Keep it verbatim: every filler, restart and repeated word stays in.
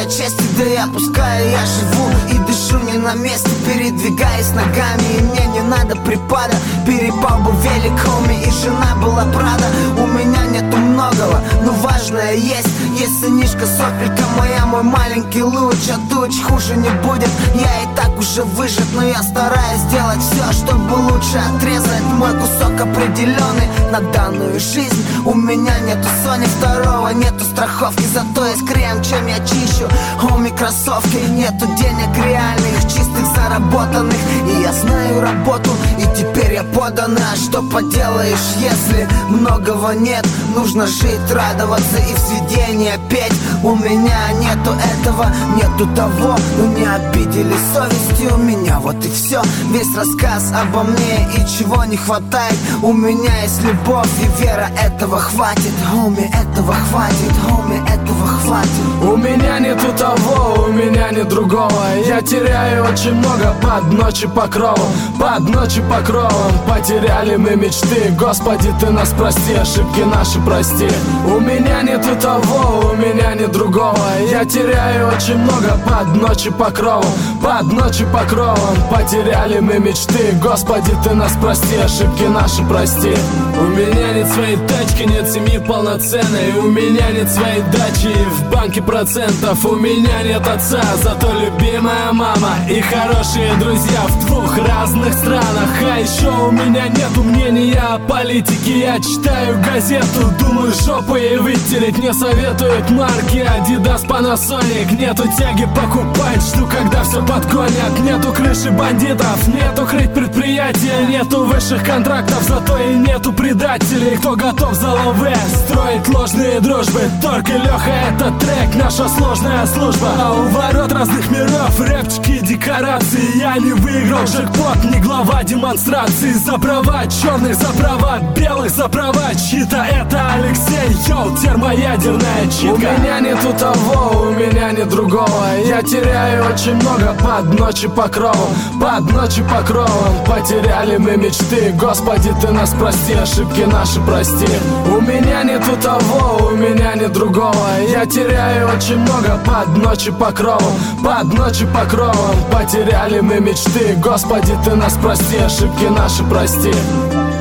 части, да я пускай я живу и дышу не на месте, передвигаясь ногами. И мне не надо припада, перепал был велик, хоми, и жена была Прада. У меня нету многого, но важное есть. Есть сынишка, сопелька моя, мой маленький луч. А туч хуже не будет, я и так уже выжат, но я стараюсь сделать все, чтобы лучше отрезать мой кусок определенный на данную жизнь. У меня нету Sony второго, нету страховки, зато есть крем, чем я чищу хоми кроссовки. Нету денег реальных, чистых, заработанных, и я знаю работу, и теперь я поданный. А что поделаешь, если многого нет? Нужно жить, радоваться и в сведения петь. У меня нету этого, нету того, но не обидели совести у меня, вот и все. Весь рассказ обо мне и чего не хватает. У меня есть любовь и вера, этого хватит. Хоми, этого хватит, хоми, этого хватит. У меня нету того, у меня нет другого. Я теряю очень много под ночи покровом, под ночи покровом. Потеряли мы мечты, Господи, ты нас прости, ошибки наши прости. У меня нету того, у меня нет другого. Я теряю очень много под ночи покровом, под ночи покровом. Потеряли мы мечты, Господи, ты нас прости, ошибки наши прости. У меня нет своей тачки, нет семьи полноценной. У меня нет своей дачи в банке процентов. У меня нет отца, зато любимая мама и хорошие друзья в двух разных странах. А еще у меня нету мнения о политике. Я читаю газету, думаю, жопу ей вытереть. Мне советуют марки Adidas, Panasonic. Нету тяги покупать, жду, когда все подгонят. Нету крыши бандитов, нету крыть предприятия. Нету высших контрактов, зато и нету предателей. Кто готов за лове строить ложные дружбы? Только Леха, этот трек, наша сложная служба. А у ворот разных миров рэпчики, декорации. Я не выиграл джекпот, не глава демонстрации. За права черных, за права белых, за права чьи-то. Это Алексей, йоу, термоядерная читка. У меня нету того, у меня нет другого. Я теряю очень много под ночи покровом, под ночи покровом. Потеряли мы мечты, Господи, ты нас прости, ошибки наши прости. У меня нету того, у меня нет другого. Я теряю очень много под ночи покровом, под ночи покровом. Потеряли мы мечты, Господи, ты нас прости, ошибки наши прости.